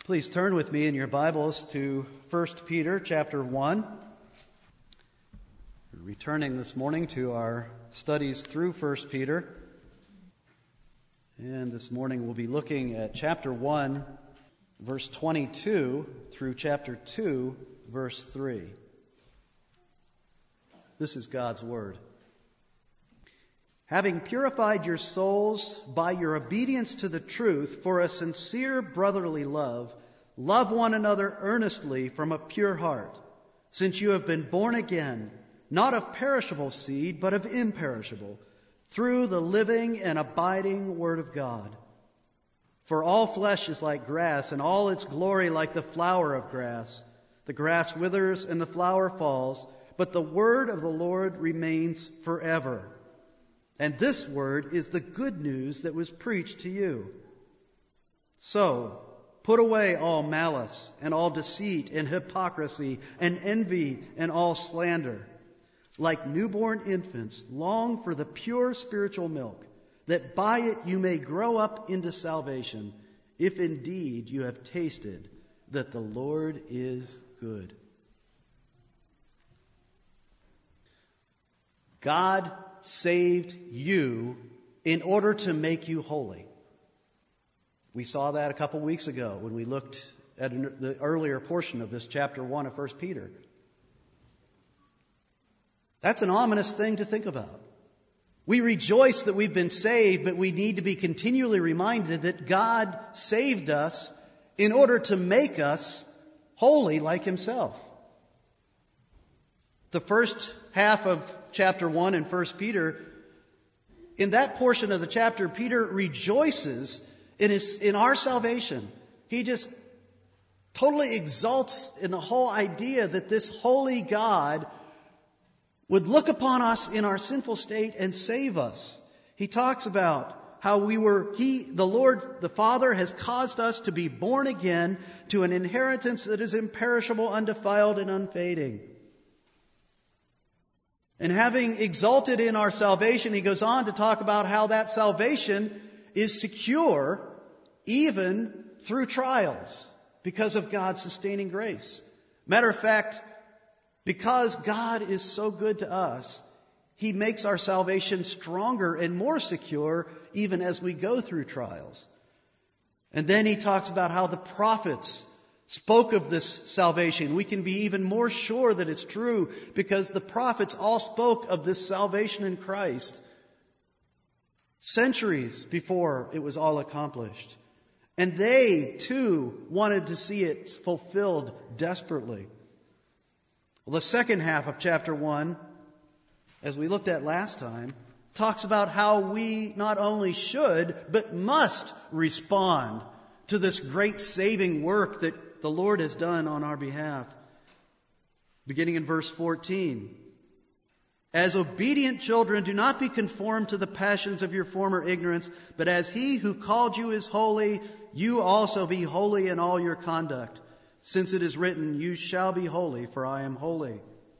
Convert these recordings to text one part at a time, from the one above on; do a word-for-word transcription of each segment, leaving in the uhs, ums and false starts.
Please turn with me in your Bibles to First Peter chapter one. We're returning this morning to our studies through First Peter. And this morning we'll be looking at chapter one, verse twenty-two through chapter two, verse three. This is God's Word. Having purified your souls by your obedience to the truth for a sincere brotherly love, love one another earnestly from a pure heart, since you have been born again, not of perishable seed, but of imperishable, through the living and abiding Word of God. For all flesh is like grass, and all its glory like the flower of grass. The grass withers and the flower falls, but the word of the Lord remains forever. And this word is the good news that was preached to you. So, put away all malice and all deceit and hypocrisy and envy and all slander. Like newborn infants, long for the pure spiritual milk, that by it you may grow up into salvation, if indeed you have tasted that the Lord is good. God saved you in order to make you holy. We saw that a couple weeks ago when we looked at an, the earlier portion of this chapter one of First Peter. That's an ominous thing to think about. We rejoice that we've been saved, but we need to be continually reminded that God saved us in order to make us holy like Himself. The first half of chapter one in First Peter, in that portion of the chapter, Peter rejoices in his, in our salvation. He just totally exalts in the whole idea that this holy God would look upon us in our sinful state and save us. He talks about how we were, He, the Lord, the Father, has caused us to be born again to an inheritance that is imperishable, undefiled, and unfading. And having exalted in our salvation, he goes on to talk about how that salvation is secure even through trials because of God's sustaining grace. Matter of fact, because God is so good to us, He makes our salvation stronger and more secure even as we go through trials. And then he talks about how the prophets spoke of this salvation. We can be even more sure that it's true because the prophets all spoke of this salvation in Christ centuries before it was all accomplished. And they, too, wanted to see it fulfilled desperately. Well, the second half of chapter one, as we looked at last time, talks about how we not only should, but must respond to this great saving work that the Lord has done on our behalf. Beginning in verse fourteen. As obedient children, do not be conformed to the passions of your former ignorance, but as He who called you is holy, you also be holy in all your conduct. Since it is written, you shall be holy, for I am holy.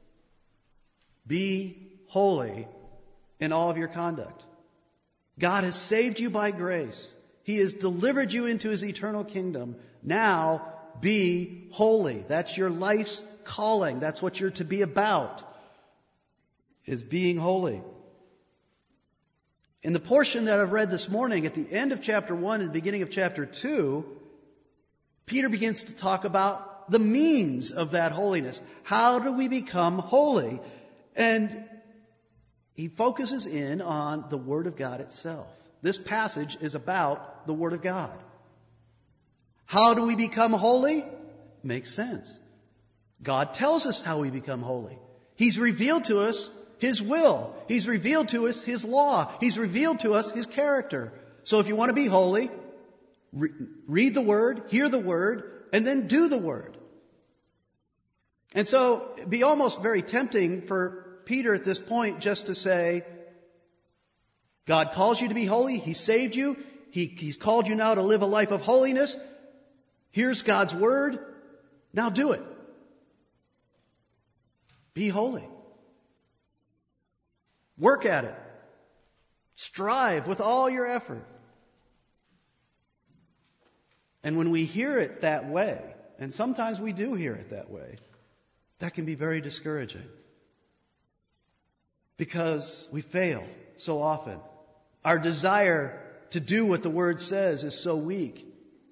Be holy in all of your conduct. God has saved you by grace. He has delivered you into His eternal kingdom. Now, be holy. That's your life's calling. That's what you're to be about, is being holy. In the portion that I've read this morning, at the end of chapter one and the beginning of chapter two, Peter begins to talk about the means of that holiness. How do we become holy? And he focuses in on the Word of God itself. This passage is about the Word of God. How do we become holy? Makes sense. God tells us how we become holy. He's revealed to us His will. He's revealed to us His law. He's revealed to us His character. So if you want to be holy, re- read the Word, hear the Word, and then do the Word. And so it'd be almost very tempting for Peter at this point just to say, God calls you to be holy. He saved you. He, he's called you now to live a life of holiness. Here's God's Word. Now do it. Be holy. Work at it. Strive with all your effort. And when we hear it that way, and sometimes we do hear it that way, that can be very discouraging. Because we fail so often. Our desire to do what the Word says is so weak.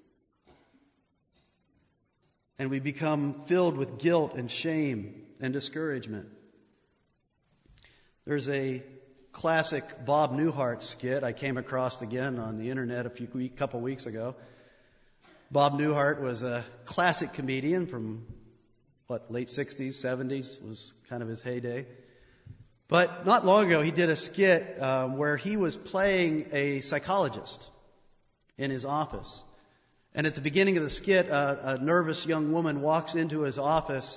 And we become filled with guilt and shame and discouragement. There's a classic Bob Newhart skit I came across again on the internet a few week, couple weeks ago. Bob Newhart was a classic comedian from, what, late sixties, seventies, was kind of his heyday. But not long ago, he did a skit um, where he was playing a psychologist in his office. And at the beginning of the skit, a, a nervous young woman walks into his office,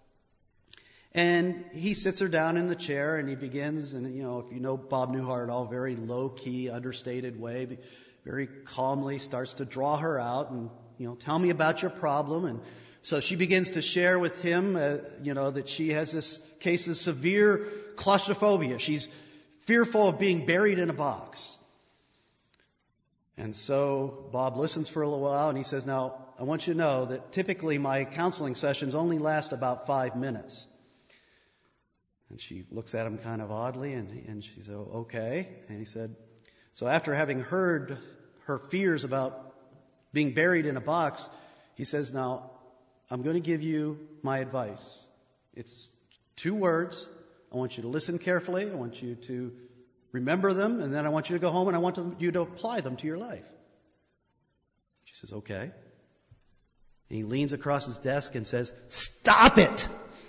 and he sits her down in the chair, and he begins, and you know, if you know Bob Newhart at all, very low-key, understated way, very calmly starts to draw her out and, you know, tell me about your problem. And so she begins to share with him, uh, you know, that she has this case of severe claustrophobia. She's fearful of being buried in a box. And so Bob listens for a little while, and he says, now, I want you to know that typically my counseling sessions only last about five minutes. And she looks at him kind of oddly, and, and she said, okay. And he said, so after having heard her fears about being buried in a box, he says, now, I'm going to give you my advice. It's two words. I want you to listen carefully. I want you to remember them, and then I want you to go home and I want you to apply them to your life. She says, okay. And he leans across his desk and says, stop it!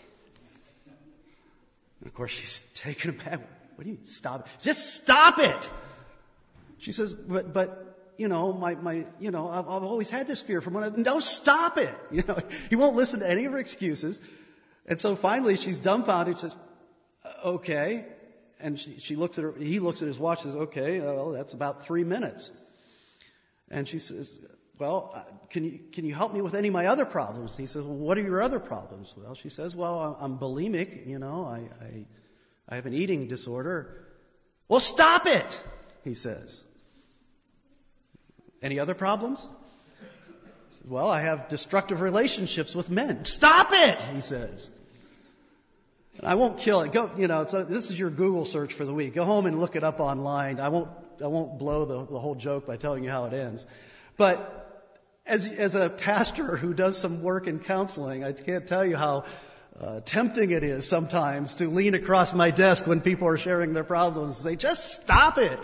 And of course, she's taken aback. What do you mean, stop it? Just stop it! She says, but, but, you know, my, my, you know, I've, I've always had this fear from when I, no, stop it! You know, he won't listen to any of her excuses. And so finally she's dumbfounded. She says, okay. And she, she looks at her, he looks at his watch and says, okay, well, that's about three minutes. And she says, well, can you, can you help me with any of my other problems? And he says, well, what are your other problems? Well, she says, well, I'm bulimic, you know, I, I, I have an eating disorder. Well, stop it, he says. Any other problems? He says, well, I have destructive relationships with men. Stop it, he says. And I won't kill it. Go, you know, it's a, this is your Google search for the week. Go home and look it up online. I won't, I won't blow the, the whole joke by telling you how it ends. But as, as a pastor who does some work in counseling, I can't tell you how uh, tempting it is sometimes to lean across my desk when people are sharing their problems and say, just stop it.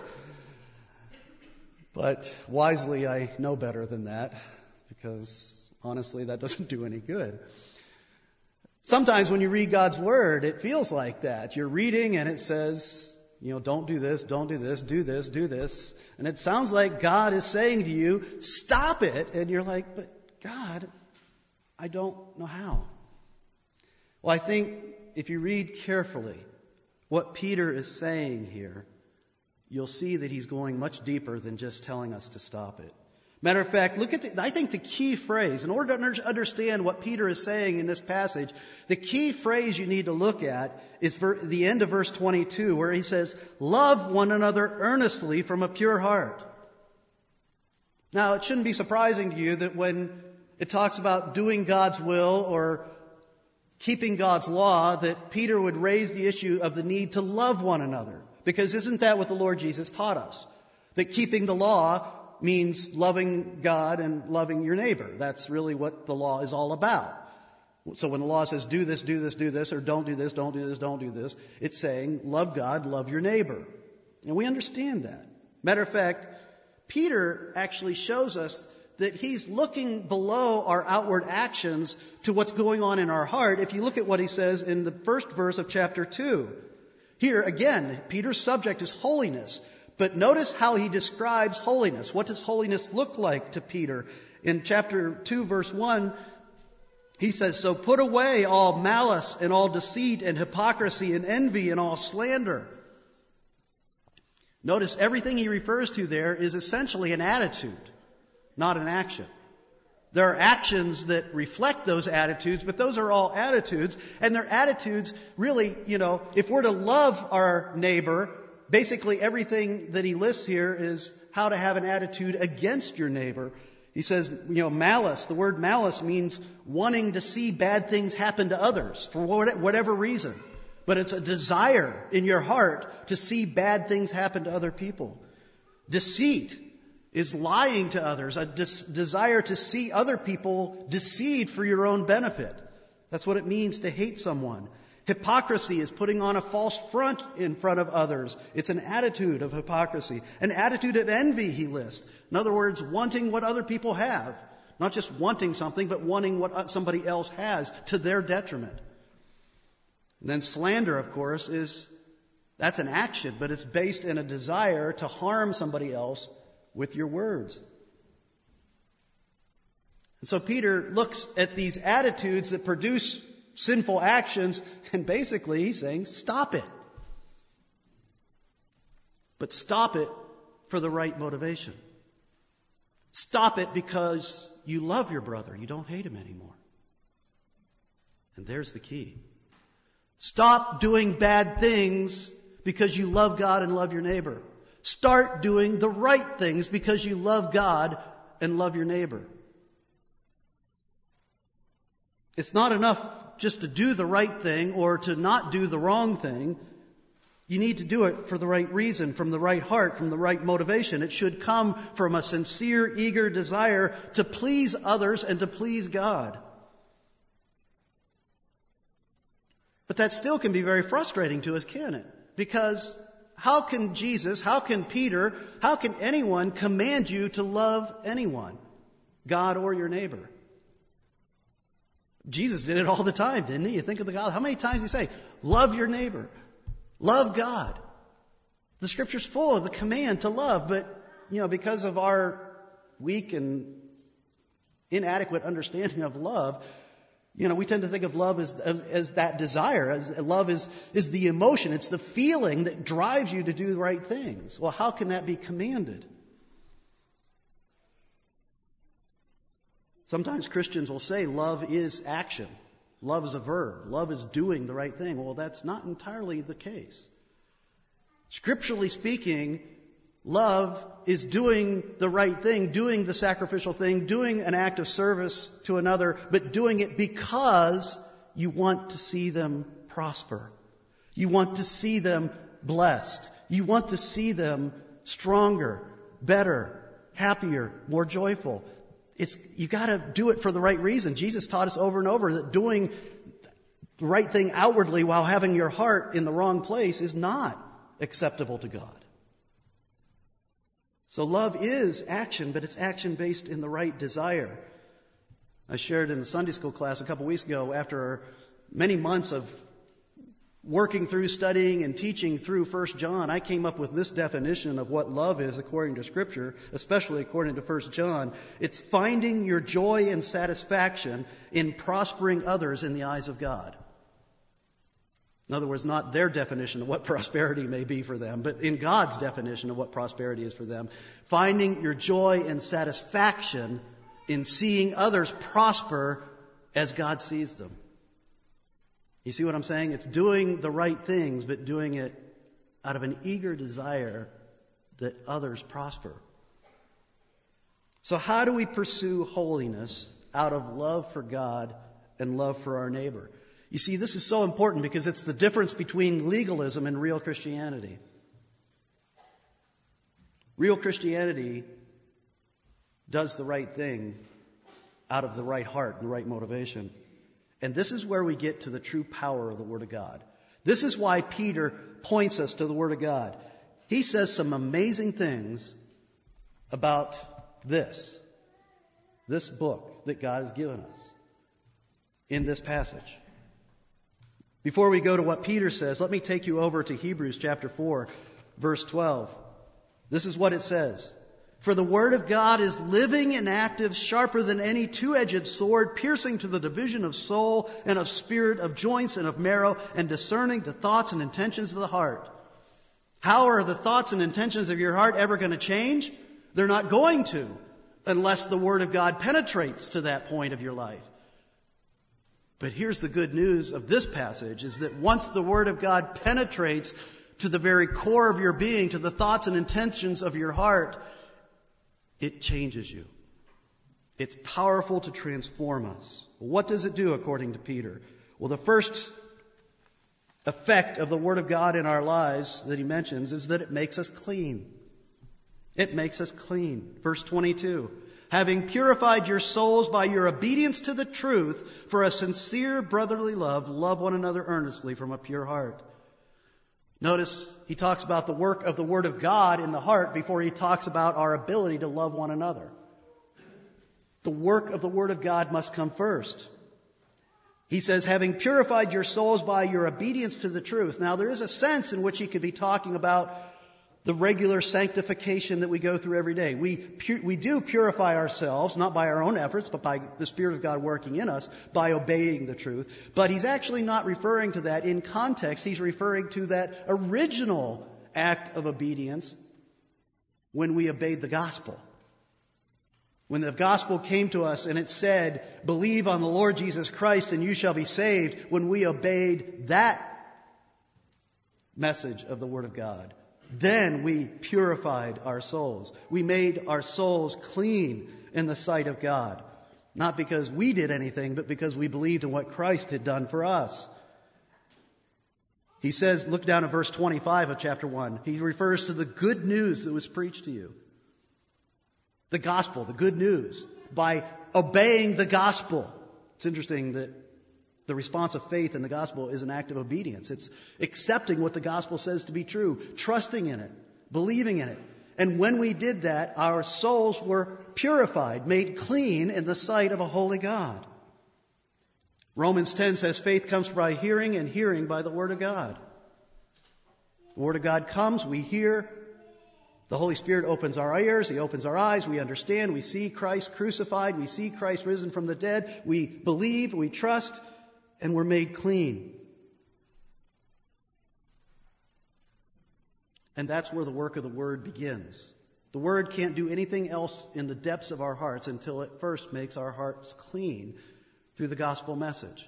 But wisely, I know better than that, because honestly, that doesn't do any good. Sometimes when you read God's Word, it feels like that. You're reading and it says, you know, don't do this, don't do this, do this, do this. And it sounds like God is saying to you, stop it. And you're like, but God, I don't know how. Well, I think if you read carefully what Peter is saying here, you'll see that he's going much deeper than just telling us to stop it. Matter of fact, look at the, I think the key phrase, in order to understand what Peter is saying in this passage, the key phrase you need to look at is ver, the end of verse twenty-two, where he says, love one another earnestly from a pure heart. Now, it shouldn't be surprising to you that when it talks about doing God's will or keeping God's law, that Peter would raise the issue of the need to love one another. Because isn't that what the Lord Jesus taught us? That keeping the law means loving God and loving your neighbor. That's really what the law is all about. So when the law says do this, do this, do this, or don't do this, don't do this, don't do this, it's saying love God, love your neighbor. And we understand that. Matter of fact, Peter actually shows us that he's looking below our outward actions to what's going on in our heart. If you look at what he says in the first verse of chapter two. Here again, Peter's subject is holiness. But notice how he describes holiness. What does holiness look like to Peter? In chapter two, verse one, he says, so put away all malice and all deceit and hypocrisy and envy and all slander. Notice everything he refers to there is essentially an attitude, not an action. There are actions that reflect those attitudes, but those are all attitudes. And they're attitudes, really, you know, if we're to love our neighbor, basically everything that he lists here is how to have an attitude against your neighbor. He says, you know, malice, the word malice means wanting to see bad things happen to others for whatever reason. But it's a desire in your heart to see bad things happen to other people. Deceit is lying to others, a des- desire to see other people deceived for your own benefit. That's what it means to hate someone. Hypocrisy is putting on a false front in front of others. It's an attitude of hypocrisy. An attitude of envy, he lists. In other words, wanting what other people have. Not just wanting something, but wanting what somebody else has to their detriment. And then slander, of course, is, that's an action, but it's based in a desire to harm somebody else with your words. And so Peter looks at these attitudes that produce sinful actions, and basically he's saying, stop it. But stop it for the right motivation. Stop it because you love your brother. You don't hate him anymore. And there's the key. Stop doing bad things because you love God and love your neighbor. Start doing the right things because you love God and love your neighbor. It's not enough just to do the right thing or to not do the wrong thing. You need to do it for the right reason, from the right heart, from the right motivation. It should come from a sincere, eager desire to please others and to please God. But that still can be very frustrating to us, can it? Because how can Jesus, how can Peter, how can anyone command you to love anyone, God or your neighbor? Jesus did it all the time, didn't he? You think of the God. How many times did he say, love your neighbor, love God? The Scripture's full of the command to love, but, you know, because of our weak and inadequate understanding of love, you know, we tend to think of love as, as, as that desire, as love is, is the emotion. It's the feeling that drives you to do the right things. Well, how can that be commanded? Sometimes Christians will say love is action. Love is a verb. Love is doing the right thing. Well, that's not entirely the case. Scripturally speaking, love is doing the right thing, doing the sacrificial thing, doing an act of service to another, but doing it because you want to see them prosper. You want to see them blessed. You want to see them stronger, better, happier, more joyful. It's, you got to do it for the right reason. Jesus taught us over and over that doing the right thing outwardly while having your heart in the wrong place is not acceptable to God. So love is action, but it's action based in the right desire. I shared in the Sunday school class a couple weeks ago, after many months of working through, studying, and teaching through First John, I came up with this definition of what love is according to Scripture, especially according to First John. It's finding your joy and satisfaction in prospering others in the eyes of God. In other words, not their definition of what prosperity may be for them, but in God's definition of what prosperity is for them. Finding your joy and satisfaction in seeing others prosper as God sees them. You see what I'm saying? It's doing the right things, but doing it out of an eager desire that others prosper. So how do we pursue holiness out of love for God and love for our neighbor? You see, this is so important because it's the difference between legalism and real Christianity. Real Christianity does the right thing out of the right heart and the right motivation. And this is where we get to the true power of the Word of God. This is why Peter points us to the Word of God. He says some amazing things about this, this book that God has given us in this passage. Before we go to what Peter says, let me take you over to Hebrews chapter four, verse twelve. This is what it says. For the word of God is living and active, sharper than any two-edged sword, piercing to the division of soul and of spirit, of joints and of marrow, and discerning the thoughts and intentions of the heart. How are the thoughts and intentions of your heart ever going to change? They're not going to, unless the word of God penetrates to that point of your life. But here's the good news of this passage, is that once the word of God penetrates to the very core of your being, to the thoughts and intentions of your heart, it changes you. It's powerful to transform us. What does it do according to Peter? Well, the first effect of the Word of God in our lives that he mentions is that it makes us clean. It makes us clean. Verse twenty-two. Having purified your souls by your obedience to the truth for a sincere brotherly love, love one another earnestly from a pure heart. Notice he talks about the work of the Word of God in the heart before he talks about our ability to love one another. The work of the Word of God must come first. He says, having purified your souls by your obedience to the truth. Now, there is a sense in which he could be talking about the regular sanctification that we go through every day. We pu- we do purify ourselves, not by our own efforts, but by the Spirit of God working in us, by obeying the truth. But he's actually not referring to that in context. He's referring to that original act of obedience when we obeyed the gospel. When the gospel came to us and it said, believe on the Lord Jesus Christ and you shall be saved, when we obeyed that message of the Word of God, then we purified our souls. We made our souls clean in the sight of God. Not because we did anything, but because we believed in what Christ had done for us. He says, look down at verse twenty-five of chapter one. He refers to the good news that was preached to you. The gospel, the good news. By obeying the gospel. It's interesting that the response of faith in the gospel is an act of obedience. It's accepting what the gospel says to be true, trusting in it, believing in it. And when we did that, our souls were purified, made clean in the sight of a holy God. Romans ten says faith comes by hearing, and hearing by the Word of God. The Word of God comes, we hear. The Holy Spirit opens our ears, He opens our eyes, we understand, we see Christ crucified, we see Christ risen from the dead, we believe, we trust, and we're made clean. And that's where the work of the Word begins. The Word can't do anything else in the depths of our hearts until it first makes our hearts clean through the gospel message.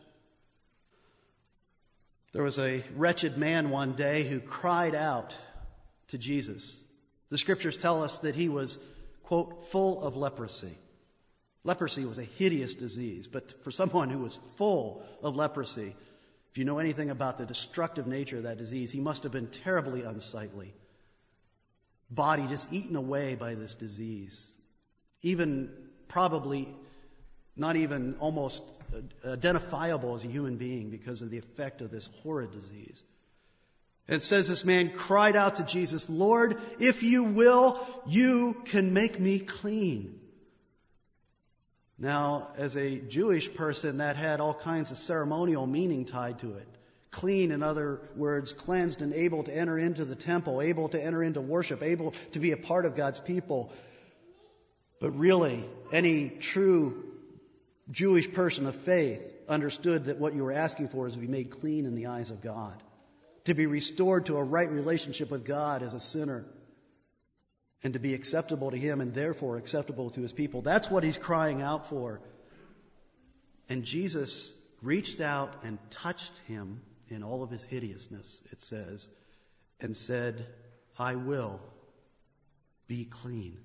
There was a wretched man one day who cried out to Jesus. The Scriptures tell us that he was, quote, full of leprosy. Leprosy was a hideous disease, but for someone who was full of leprosy, if you know anything about the destructive nature of that disease, he must have been terribly unsightly. Body just eaten away by this disease. Even probably not even almost identifiable as a human being because of the effect of this horrid disease. And it says this man cried out to Jesus, Lord, if you will, you can make me clean. Now, as a Jewish person, that had all kinds of ceremonial meaning tied to it. Clean, in other words, cleansed and able to enter into the temple, able to enter into worship, able to be a part of God's people. But really, any true Jewish person of faith understood that what you were asking for is to be made clean in the eyes of God. To be restored to a right relationship with God as a sinner. And to be acceptable to Him and therefore acceptable to His people. That's what he's crying out for. And Jesus reached out and touched him in all of his hideousness, it says, and said, I will be clean.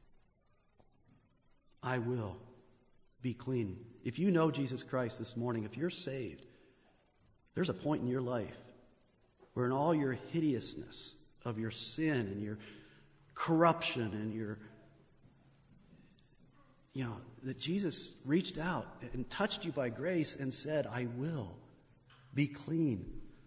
I will be clean. If you know Jesus Christ this morning, if you're saved, there's a point in your life where in all your hideousness of your sin and your corruption and your, you know, that Jesus reached out and touched you by grace and said, I will be clean.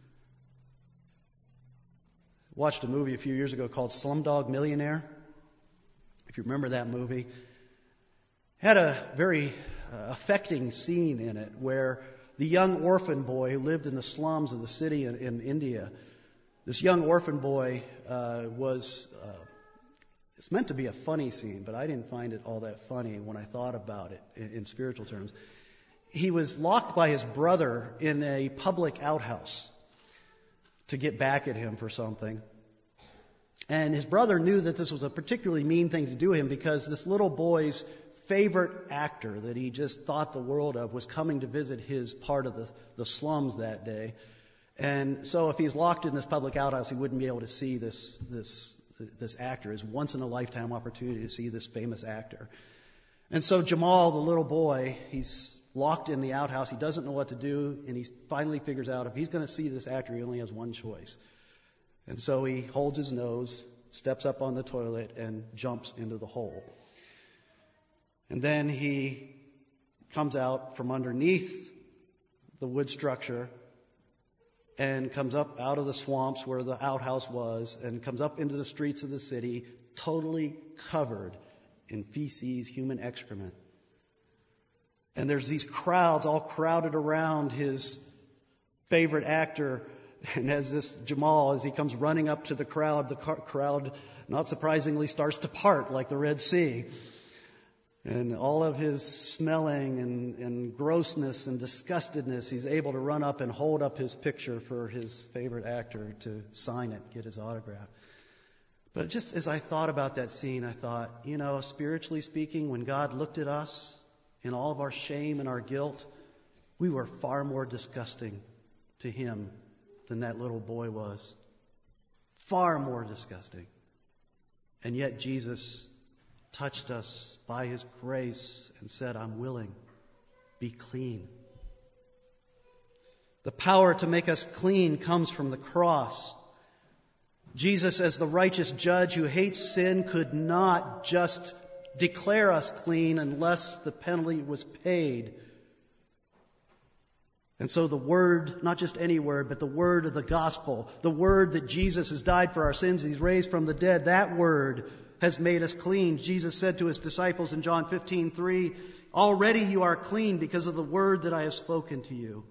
Watched a movie a few years ago called Slumdog Millionaire. If you remember that movie. Had a very uh, affecting scene in it where the young orphan boy who lived in the slums of the city in, in India, this young orphan boy uh, was, uh, it's meant to be a funny scene, but I didn't find it all that funny when I thought about it in, in spiritual terms. He was locked by his brother in a public outhouse to get back at him for something. And his brother knew that this was a particularly mean thing to do to him because this little boy's favorite actor that he just thought the world of was coming to visit his part of the, the slums that day. And so if he's locked in this public outhouse, he wouldn't be able to see this this this actor. His once-in-a-lifetime opportunity to see this famous actor. And so Jamal, the little boy, he's locked in the outhouse. He doesn't know what to do, and he finally figures out if he's going to see this actor, he only has one choice. And so he holds his nose, steps up on the toilet, and jumps into the hole. And then he comes out from underneath the wood structure and comes up out of the swamps where the outhouse was and comes up into the streets of the city, totally covered in feces, human excrement. And there's these crowds all crowded around his favorite actor. And as this Jamal, as he comes running up to the crowd, the crowd, not surprisingly, starts to part like the Red Sea. And all of his smelling and, and grossness and disgustedness, he's able to run up and hold up his picture for his favorite actor to sign it, get his autograph. But just as I thought about that scene, I thought, you know, spiritually speaking, when God looked at us in all of our shame and our guilt, we were far more disgusting to Him than that little boy was. Far more disgusting. And yet Jesus touched us by His grace and said, I'm willing. Be clean. The power to make us clean comes from the cross. Jesus, as the righteous judge who hates sin, could not just declare us clean unless the penalty was paid. And so the word, not just any word, but the word of the gospel, the word that Jesus has died for our sins, He's raised from the dead, that word has made us clean. Jesus said to His disciples in John fifteen three, already you are clean because of the word that I have spoken to you.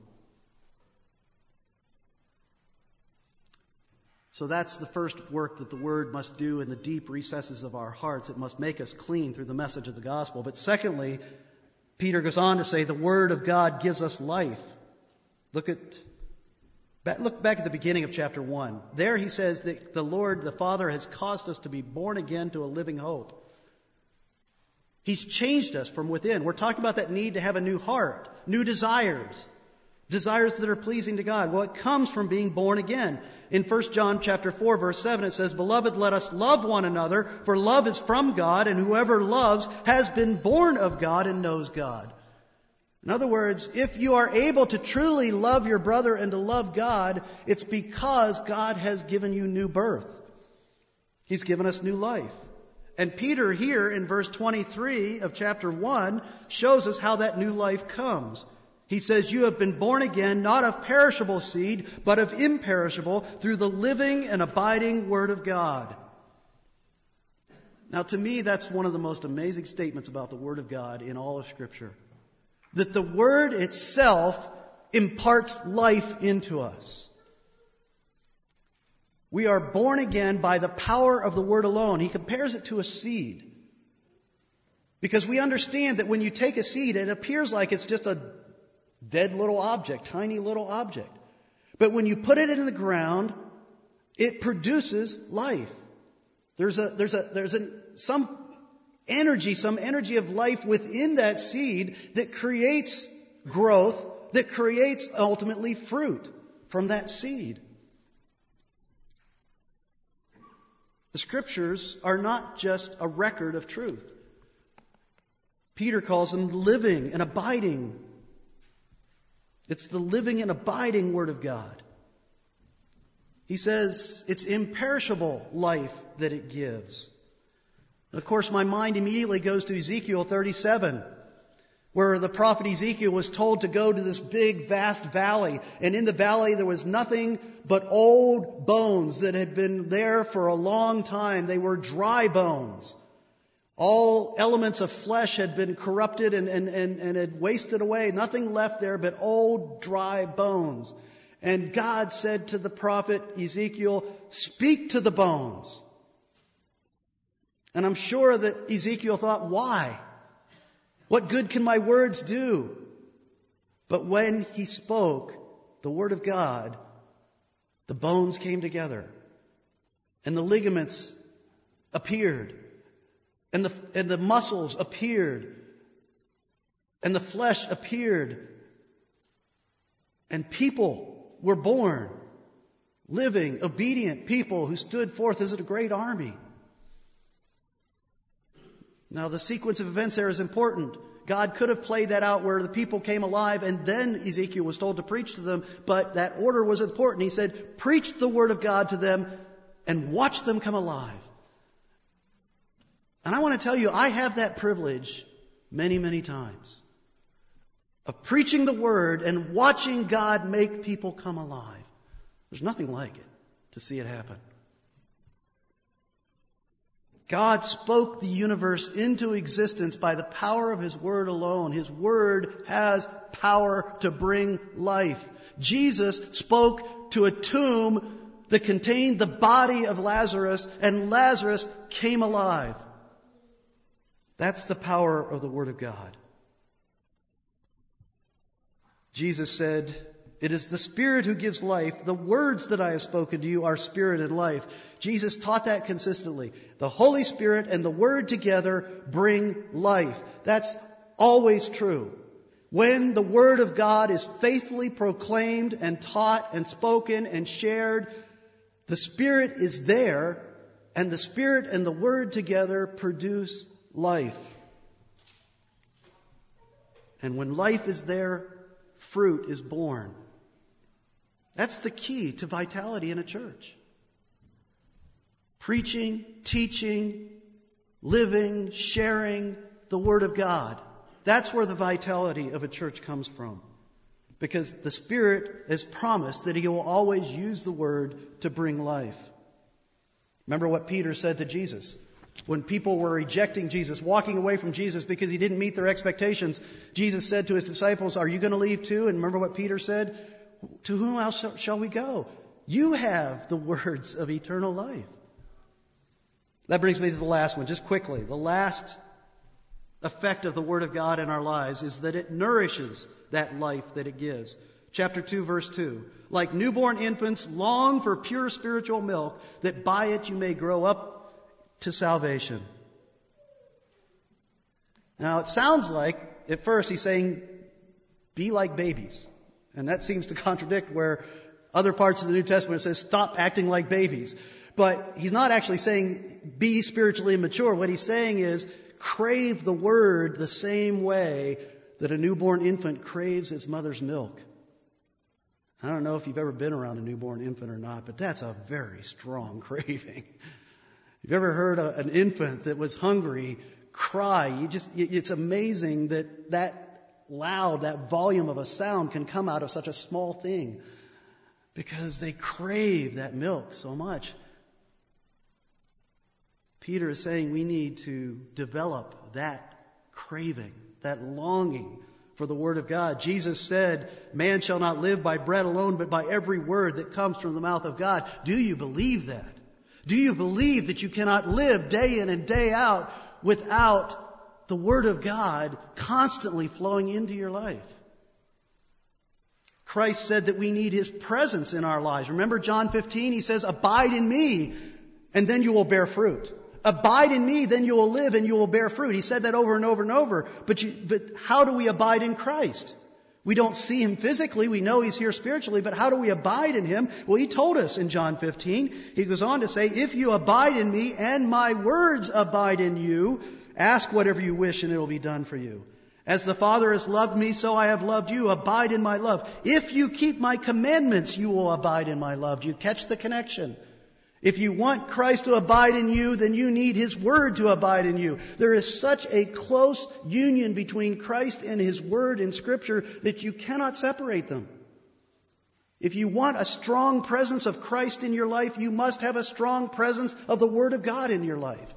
So that's the first work that the Word must do in the deep recesses of our hearts. It must make us clean through the message of the gospel. But secondly, Peter goes on to say the Word of God gives us life. Look at, look back at the beginning of chapter one. There he says that the Lord, the Father, has caused us to be born again to a living hope. He's changed us from within. We're talking about that need to have a new heart, new desires. Desires that are pleasing to God. Well, it comes from being born again. In First John chapter four, verse seven, it says, Beloved, let us love one another, for love is from God, and whoever loves has been born of God and knows God. In other words, if you are able to truly love your brother and to love God, it's because God has given you new birth. He's given us new life. And Peter here in verse twenty-three of chapter one shows us how that new life comes. He says, you have been born again, not of perishable seed, but of imperishable, through the living and abiding Word of God. Now, to me, that's one of the most amazing statements about the Word of God in all of Scripture. That the Word itself imparts life into us. We are born again by the power of the Word alone. He compares it to a seed. Because we understand that when you take a seed, it appears like it's just a dead little object, tiny little object. But when you put it in the ground, it produces life. There's a, there's a, there's a, some energy, some energy of life within that seed that creates growth, that creates ultimately fruit from that seed. The Scriptures are not just a record of truth. Peter calls them living and abiding. It's the living and abiding Word of God. He says it's imperishable life that it gives. And of course, my mind immediately goes to Ezekiel thirty-seven, where the prophet Ezekiel was told to go to this big, vast valley. And in the valley there was nothing but old bones that had been there for a long time. They were dry bones. All elements of flesh had been corrupted and, and, and, and had wasted away. Nothing left there but old, dry bones. And God said to the prophet Ezekiel, speak to the bones. And I'm sure that Ezekiel thought, why? What good can my words do? But when he spoke the word of God, the bones came together and the ligaments appeared. And the, and the muscles appeared. And the flesh appeared. And people were born. Living, obedient people who stood forth as a great army. Now, the sequence of events there is important. God could have played that out where the people came alive and then Ezekiel was told to preach to them, but that order was important. He said, preach the word of God to them and watch them come alive. And I want to tell you, I have that privilege many, many times of preaching the word and watching God make people come alive. There's nothing like it to see it happen. God spoke the universe into existence by the power of His Word alone. His Word has power to bring life. Jesus spoke to a tomb that contained the body of Lazarus, and Lazarus came alive. That's the power of the Word of God. Jesus said, "It is the Spirit who gives life. The words that I have spoken to you are spirit and life." Jesus taught that consistently. The Holy Spirit and the Word together bring life. That's always true. When the Word of God is faithfully proclaimed and taught and spoken and shared, the Spirit is there, and the Spirit and the Word together produce life. And when life is there, fruit is born. That's the key to vitality in a church. Preaching, teaching, living, sharing the Word of God. That's where the vitality of a church comes from. Because the Spirit has promised that He will always use the Word to bring life. Remember what Peter said to Jesus. When people were rejecting Jesus, walking away from Jesus because He didn't meet their expectations, Jesus said to His disciples, "Are you going to leave too?" And remember what Peter said? "To whom else shall we go? You have the words of eternal life." That brings me to the last one, just quickly. The last effect of the Word of God in our lives is that it nourishes that life that it gives. Chapter two, verse two. "Like newborn infants, long for pure spiritual milk, that by it you may grow up to salvation." Now, it sounds like, at first, he's saying, be like babies. And that seems to contradict where other parts of the New Testament it says, stop acting like babies. But he's not actually saying, be spiritually immature. What he's saying is, crave the Word the same way that a newborn infant craves its mother's milk. I don't know if you've ever been around a newborn infant or not, but that's a very strong craving. You've ever heard a, an infant that was hungry cry? You just, it's amazing that that loud, that volume of a sound can come out of such a small thing because they crave that milk so much. Peter is saying we need to develop that craving, that longing for the Word of God. Jesus said, "Man shall not live by bread alone, but by every word that comes from the mouth of God." Do you believe that? Do you believe that you cannot live day in and day out without the Word of God constantly flowing into your life? Christ said that we need His presence in our lives. Remember John fifteen? He says, "Abide in me, and then you will bear fruit. Abide in me, then you will live and you will bear fruit." He said that over and over and over. But, you, but how do we abide in Christ? We don't see Him physically. We know He's here spiritually. But how do we abide in Him? Well, He told us in John fifteen. He goes on to say, "If you abide in me and my words abide in you, ask whatever you wish and it will be done for you. As the Father has loved me, so I have loved you. Abide in my love. If you keep my commandments, you will abide in my love." Do you catch the connection? If you want Christ to abide in you, then you need His Word to abide in you. There is such a close union between Christ and His Word in Scripture that you cannot separate them. If you want a strong presence of Christ in your life, you must have a strong presence of the Word of God in your life.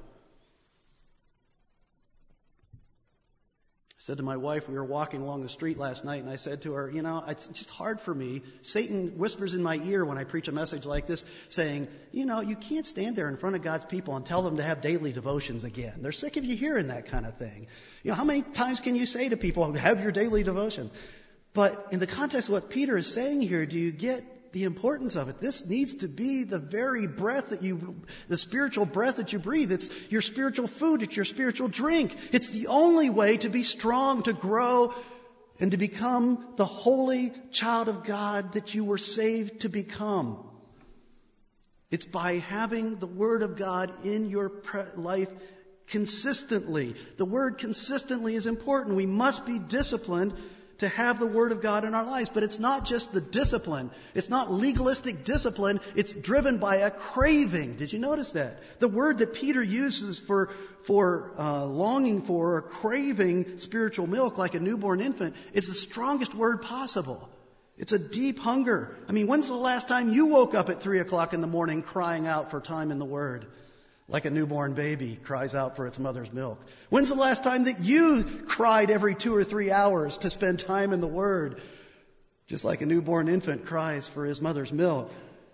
I said to my wife, we were walking along the street last night, and I said to her, you know, it's just hard for me. Satan whispers in my ear when I preach a message like this, saying, you know, you can't stand there in front of God's people and tell them to have daily devotions again. They're sick of you hearing that kind of thing. You know, how many times can you say to people, have your daily devotions? But in the context of what Peter is saying here, do you get the importance of it? This needs to be the very breath that you, the spiritual breath that you breathe. It's your spiritual food. It's your spiritual drink. It's the only way to be strong, to grow, and to become the holy child of God that you were saved to become. It's by having the Word of God in your pre- life consistently. The word consistently is important. We must be disciplined to have the Word of God in our lives. But it's not just the discipline. It's not legalistic discipline. It's driven by a craving. Did you notice that? The word that Peter uses for, for uh, longing for or craving spiritual milk like a newborn infant is the strongest word possible. It's a deep hunger. I mean, when's the last time you woke up at three o'clock in the morning crying out for time in the Word? Like a newborn baby cries out for its mother's milk. When's the last time that you cried every two or three hours to spend time in the Word? Just like a newborn infant cries for his mother's milk.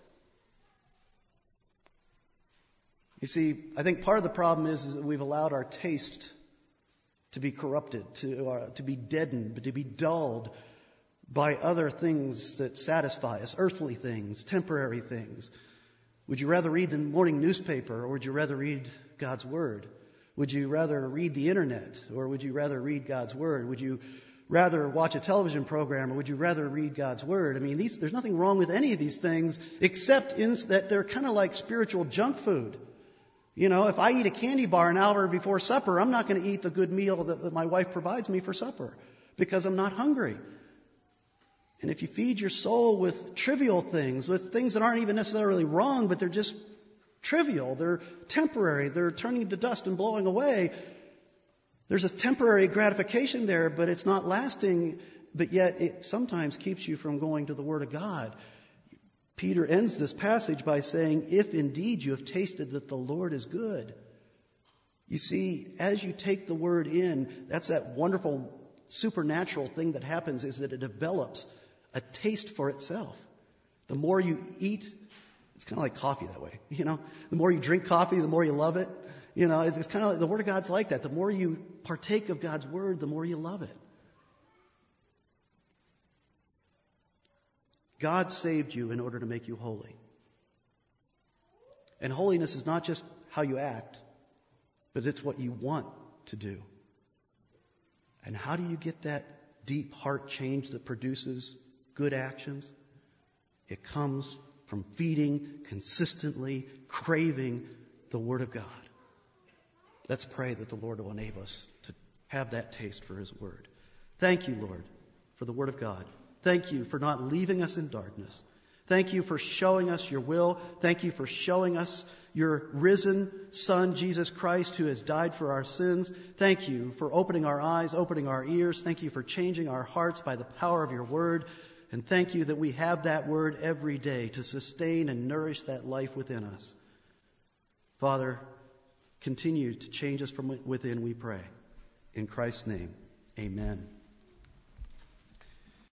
You see, I think part of the problem is, is that we've allowed our taste to be corrupted, to, uh, to be deadened, to be dulled by other things that satisfy us, earthly things, temporary things. Would you rather read the morning newspaper, or would you rather read God's Word? Would you rather read the internet, or would you rather read God's Word? Would you rather watch a television program, or would you rather read God's Word? I mean, these, there's nothing wrong with any of these things, except in that they're kind of like spiritual junk food. You know, if I eat a candy bar an hour before supper, I'm not going to eat the good meal that, that my wife provides me for supper, because I'm not hungry. And if you feed your soul with trivial things, with things that aren't even necessarily wrong, but they're just trivial, they're temporary, they're turning to dust and blowing away, there's a temporary gratification there, but it's not lasting, but yet it sometimes keeps you from going to the Word of God. Peter ends this passage by saying, if indeed you have tasted that the Lord is good. You see, as you take the Word in, that's that wonderful supernatural thing that happens, is that it develops a taste for itself. The more you eat, it's kind of like coffee that way, you know. The more you drink coffee, the more you love it. You know, it's, it's kind of like the Word of God's like that. The more you partake of God's Word, the more you love it. God saved you in order to make you holy. And holiness is not just how you act, but it's what you want to do. And how do you get that deep heart change that produces good actions? It comes from feeding, consistently craving the Word of God. Let's pray that the Lord will enable us to have that taste for His Word. Thank you, Lord, for the Word of God. Thank you for not leaving us in darkness. Thank you for showing us your will. Thank you for showing us your risen Son, Jesus Christ, who has died for our sins. Thank you for opening our eyes, opening our ears. Thank you for changing our hearts by the power of your Word. And thank you that we have that Word every day to sustain and nourish that life within us. Father, continue to change us from within, we pray. In Christ's name, amen.